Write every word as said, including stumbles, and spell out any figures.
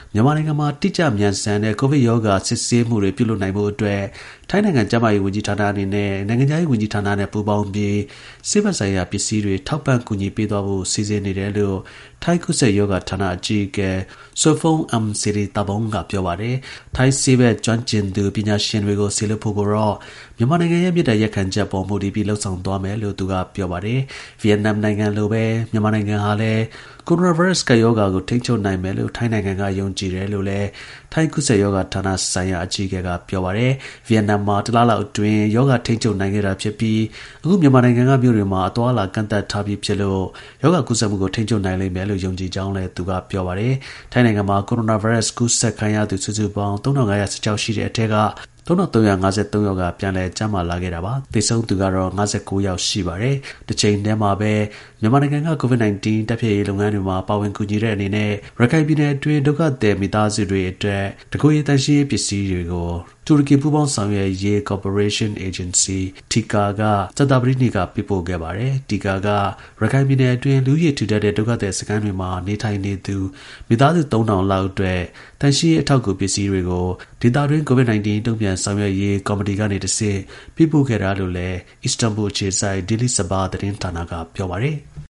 မြန်မာနိုင်ငံမှာတိကျမြန်ဆန်တဲ့ကိုဗစ်ရောဂါစစ်ဆေးမှုတွေပြုလုပ်နိုင်ဖို့အတွက်ထိုင်းနိုင်ငံကျန်းမာရေးဝန်ကြီးဌာနအနေနဲ့နိုင်ငံခြားရေးဝန်ကြီးဌာနနဲ့ပူးပေါင်းပြီးဆေးဘက်ဆိုင်ရာပစ္စည်းတွေထောက်ပံ့ကူညီပေးသွားဖို့စီစဉ်နေတယ်လို့ထိုင်းကုဆေယောဂဌာနအကြီးအကဲ Sophon Amsirithabong ကပြောပါတယ်ထိုင်းဆေးဘက်ကျွမ်းကျင်သူပညာရှင်တွေကိုဆေးလွှတ်ဖို့ကိုတော့မြန်မာနိုင်ငံရဲ့မြစ်တဲ့ရက်ခံချက်ပေါ်မူတည်ပြီးလှုပ်ဆောင်သွားမယ်လို့သူကပြောပါတယ်ဗီယက်နမ်နိုင်ငံလိုပဲမြန်မာနိုင်ငံဟာလည်းကိုရိုနာဗိုင်းရပ်စ်ကပ်ရောဂါကိုထိန်းချုပ်နိုင်မယ်လို့ထိုင်းနိုင်ငံကယုံကြည်တယ်လို့လည်းထိုင်းကုဆေယောဂဌာနဆိုင်ရာအကြီးအကဲကပြောပါတယ်ဗီယက်နမ်မှာတလားလောက်အတွင်းယောဂထိန်းချုပ်နိုင်ခဲ့တာဖြစ်ပြီးအခုမြန်မာနိုင်ငံကမြို့တွေမှာအသွားအလာကန့်သတ်ထားပြီးဖြစ်လို့ယောဂကူးစက်မှုကိုထိန်းချုပ်နိုင်လိမ့်မယ်လို့ယုံကြည်ကြောင်းလည်းသူကပြောပါတယ်ထိုင်းနိုင်ငံမှာကိုရိုနာဗိုင်းရပ်စ်ကူးစက်ခံရသူစုစုပေါင်း၃၅၁၆ရှိတဲ့အထက်က၃၃၅၃ယောက်ကပြန်လည်ကျန်းမာလာခဲ့တာပါသေဆုံးသူကတော့၅၉ယောက်ရှိပါတယ်တစ်ချိန်တည်းမှာပဲမြန်မာနိုင်ငံက COVID 19 တိုက်ဖျက်ရေးလုပ်ငန်းတွေမှာပါဝင်ကူညီတဲ့အနေနဲ့ရခိုင်ပြည်နယ်အတွင်းဒုက္ခသည်မိသားစုတွေအတွက်တကူရေးတန်ရှင်းရေးပစ္စည်းတွေကိုတူရကီပူးပေါင်းဆောင်ရွက်ရေး Cooperation Agency တီကာ ကစတာပရိနိကပြပို့ခဲ့ပါတယ်တီကာကရခိုင်ပြည်နယ်အတွင်းလူကြီးထူထပ်တဲ့ဒုက္ခသည်စခန်းတွေမှာနေထိုင်နေသူမိသားစု၃ထောင်လောက်အတွက်တန်ရှင်းရေးအထောက်အကူပစ္စည်းတွေကိုဒေသတွင်း COVID 19 တုံ့ပြန်ဆောင်ရွက်ရေးကော်မတီကနေတစ်ဆင့်ပြပို့ခဲ့တာလို့လည်း Istanbul အခြေစိုက် Daily Sabah သတင်းဌာနကပြောပါတယ်